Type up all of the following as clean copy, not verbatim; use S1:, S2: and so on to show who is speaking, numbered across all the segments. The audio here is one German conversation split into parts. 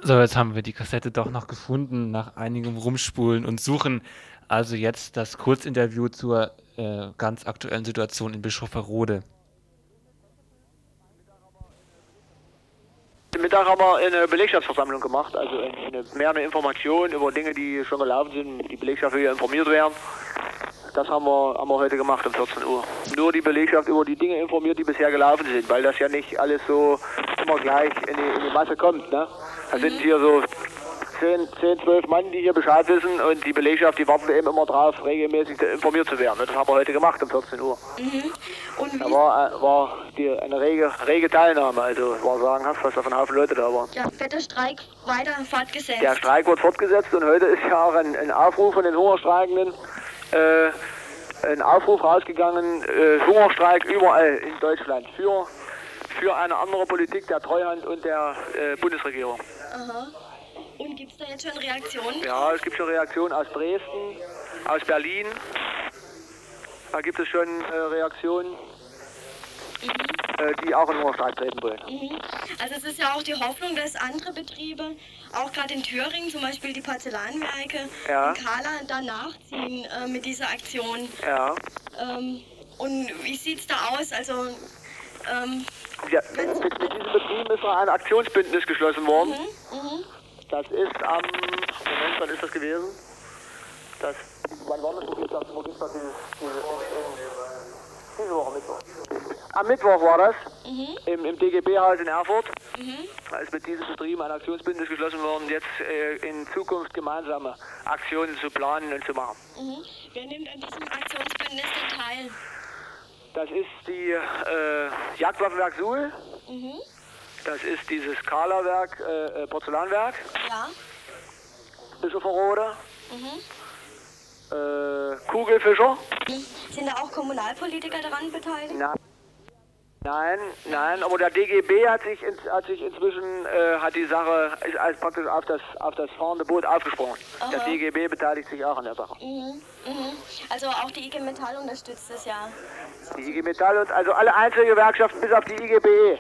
S1: So, jetzt haben wir die Kassette doch noch gefunden nach einigem Rumspulen und Suchen. Also jetzt das Kurzinterview zur ganz aktuellen Situation in Bischofferode.
S2: Mittag haben wir eine Belegschaftsversammlung gemacht, also mehr eine Information über Dinge, die schon gelaufen sind. Die Belegschaft will ja informiert werden. Das haben wir heute gemacht um 14 Uhr. Nur die Belegschaft über die Dinge informiert, die bisher gelaufen sind, weil das ja nicht alles so immer gleich in die Masse kommt. Ne? Da sind hier so 10, 12 Mann, die hier Bescheid wissen, und die Belegschaft, die warten eben immer drauf, regelmäßig informiert zu werden. Das haben wir heute gemacht um 14 Uhr.
S3: Mhm. Und
S2: Da war eine rege Teilnahme, also war sagenhaft, was da von Haufen Leute da waren.
S3: ja, wird der Streik weiter fortgesetzt?
S2: Der Streik wird fortgesetzt, und heute ist ja auch ein Aufruf von den Hungerstreikenden, ein Aufruf rausgegangen, Hungerstreik überall in Deutschland für eine andere Politik der Treuhand und der Bundesregierung.
S3: Aha. Und gibt es da jetzt schon Reaktionen?
S2: Ja, es gibt schon Reaktionen aus Dresden, aus Berlin. Da gibt es schon Reaktionen, die auch in Hungerstreik treten wollen.
S3: Mhm. Also es ist ja auch die Hoffnung, dass andere Betriebe, auch gerade in Thüringen, zum Beispiel die Porzellanwerke
S2: Ja.
S3: in Kahla, da nachziehen mit dieser Aktion.
S2: Ja.
S3: Und wie sieht es da aus? Also
S2: Ja, mit diesem Betrieb ist noch ein Aktionsbündnis geschlossen worden. Das ist am, Moment, wann ist das gewesen? Wann war das? Wo gibt's das diese Woche Mittwoch. Am Mittwoch war das, im DGB-Haus in Erfurt. Da ist mit diesem Betrieb ein Aktionsbündnis geschlossen worden, jetzt in Zukunft gemeinsame Aktionen zu planen und zu machen.
S3: wer nimmt an diesem Aktionsbündnis denn teil?
S2: Das ist die Jagdwaffenwerk Suhl. Das ist dieses Kahlerwerk, Porzellanwerk,
S3: Ja.
S2: Bischofferode, Kugelfischer.
S3: Sind da auch Kommunalpolitiker daran beteiligt?
S2: Nein, aber der DGB hat sich inzwischen hat die Sache ist als praktisch auf das fahrende Boot aufgesprungen.
S3: Aha.
S2: Der DGB beteiligt sich auch an der Sache.
S3: Also auch die IG Metall unterstützt es ja.
S2: Die IG Metall und also alle Einzelgewerkschaften bis auf die IGBE.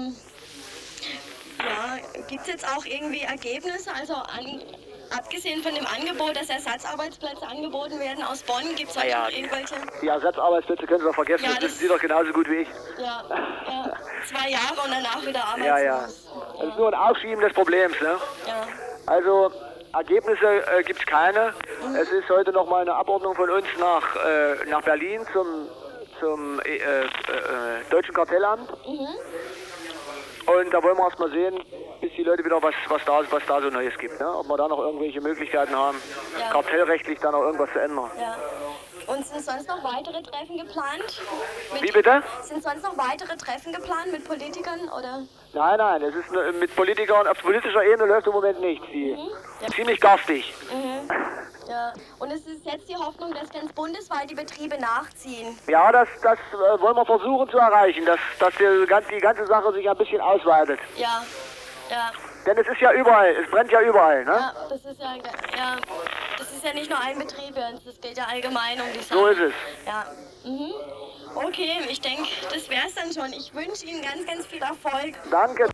S3: Ja, gibt es jetzt auch irgendwie Ergebnisse? Also abgesehen von dem Angebot, dass Ersatzarbeitsplätze angeboten werden aus Bonn, gibt es auch noch irgendwelche?
S2: Die Ersatzarbeitsplätze können Sie doch vergessen,
S3: Ja,
S2: das wissen Sie doch genauso gut wie ich.
S3: Ja, 2 Jahre und danach wieder arbeitslos.
S2: Ja. Das ist nur ein Aufschieben des Problems, ne?
S3: Ja.
S2: Also Ergebnisse gibt es keine. Es ist heute noch mal eine Abordnung von uns nach Berlin zum Deutschen Kartellamt. Und da wollen wir erst mal sehen, bis die Leute wieder was da so Neues gibt. Ne? Ob wir da noch irgendwelche Möglichkeiten haben,
S3: Ja.
S2: kartellrechtlich da noch irgendwas zu ändern.
S3: Ja. Und sind sonst noch weitere Treffen geplant?
S2: Wie bitte?
S3: Sind sonst noch weitere Treffen geplant mit Politikern oder?
S2: Nein, es ist mit Politikern, auf politischer Ebene läuft im Moment nichts. Ziemlich garstig.
S3: Ja. Und es ist jetzt die Hoffnung, dass ganz bundesweit die Betriebe nachziehen.
S2: Ja, das wollen wir versuchen zu erreichen, dass die ganze Sache sich ein bisschen ausweitet.
S3: Ja.
S2: Denn es ist ja überall, es brennt ja überall, ne?
S3: Ja, das ist ja nicht nur ein Betrieb, das geht ja allgemein um die Sache.
S2: So ist es.
S3: Ja. Okay, ich denke, das wär's dann schon. Ich wünsche Ihnen ganz, ganz viel Erfolg.
S2: Danke.